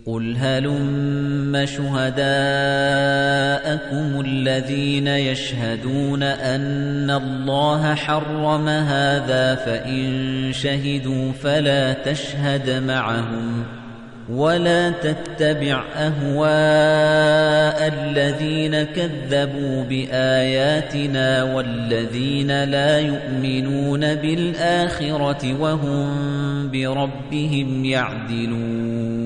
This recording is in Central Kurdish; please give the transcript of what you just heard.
قُلْ هَلُمَّ شُهَدَاءَكُمُ الَّذِينَ يَشْهَدُونَ أَنَّ اللَّهَ حَرَّمَ هَٰذَا فَإِن شَهِدُوا فَلَا تَشْهَدْ مَعَهُمْ وَلَا تَتَّبِعْ أَهْوَاءَ الَّذِينَ كَذَّبُوا بِآيَاتِنَا وَالَّذِينَ لَا يُؤْمِنُونَ بِالْآخِرَةِ وَهُم بِرَبِّهِمْ يَعْدِلُونَ